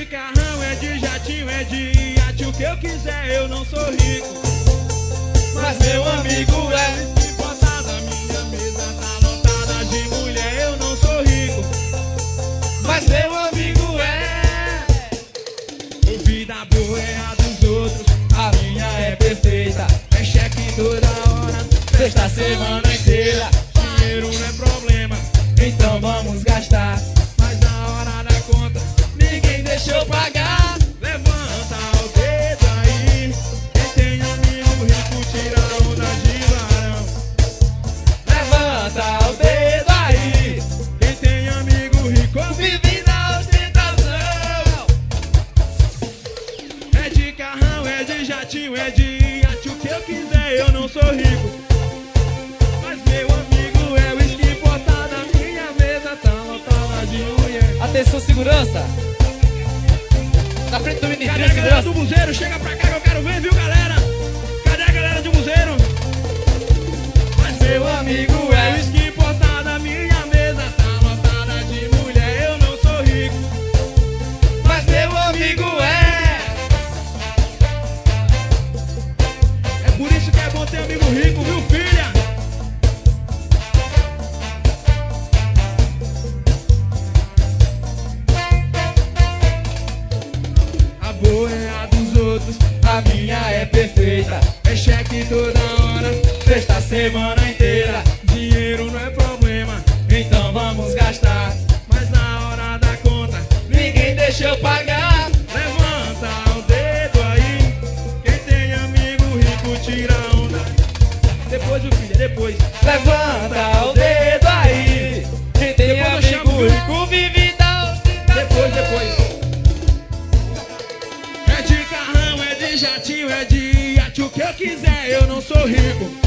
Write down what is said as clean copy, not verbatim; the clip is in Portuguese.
carrão, é de jatinho, é de iate. O que eu quiser, eu não sou rico, mas meu amigo é. Whisky botado, a minha mesa tá lotada de mulher. Eu não sou rico, mas meu amigo é. Vida boa é a dos outros, a minha é perfeita. É cheque toda hora, sexta a semana inteira. Dinheiro não é problema, então vamos gastar. Mas na hora da conta, ninguém deixou pagar. Levanta o dedo aí, quem tem amigo rico tira a onda de varão. Levanta o dedo aí, quem tem amigo rico vive na ostentação. É de carrão, é de jatinho, é de iate. O que eu quiser, eu não sou rico, mas meu amigo é. Whisky importado, a minha mesa tá lotada de mulher. Atenção, segurança. Na frente do ministro, cadê a galera do buzeiro? Chega pra cá que eu quero ver, viu, galera? Cadê a galera do buzeiro? Mas meu amigo é. Whisky importado, a minha mesa tá lotada de mulher. Eu não sou rico, mas meu amigo é. É por isso que é bom ter amigo rico, viu, filha? A boa é a dos outros, a minha é perfeita. É cheque toda hora, sexta a semana inteira. Dinheiro não é problema, então vamos gastar. Mas na hora da conta, ninguém deixa eu pagar. Levanta o dedo aí, quem tem amigo rico tira a onda. Depois o filho, depois. Levanta o dedo aí, quem tem depois amigo rico vive da ostentação. Depois. É de carrão, é de jatinho, é de iate. O que eu quiser, eu não sou rico,